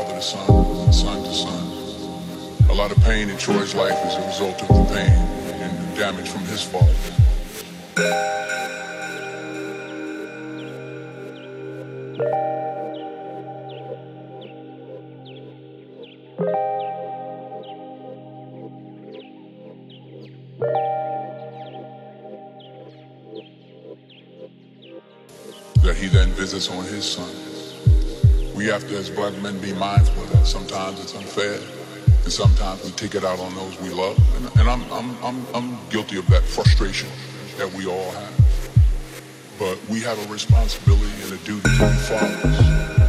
father to son, son to son. A lot of pain in Troy's life is a result of the pain and the damage from his father. That he then visits on his son. We have to, as black men, be mindful of that. Sometimes it's unfair, and sometimes we take it out on those we love. And I'm guilty of that frustration that we all have. But we have a responsibility and a duty to be fathers.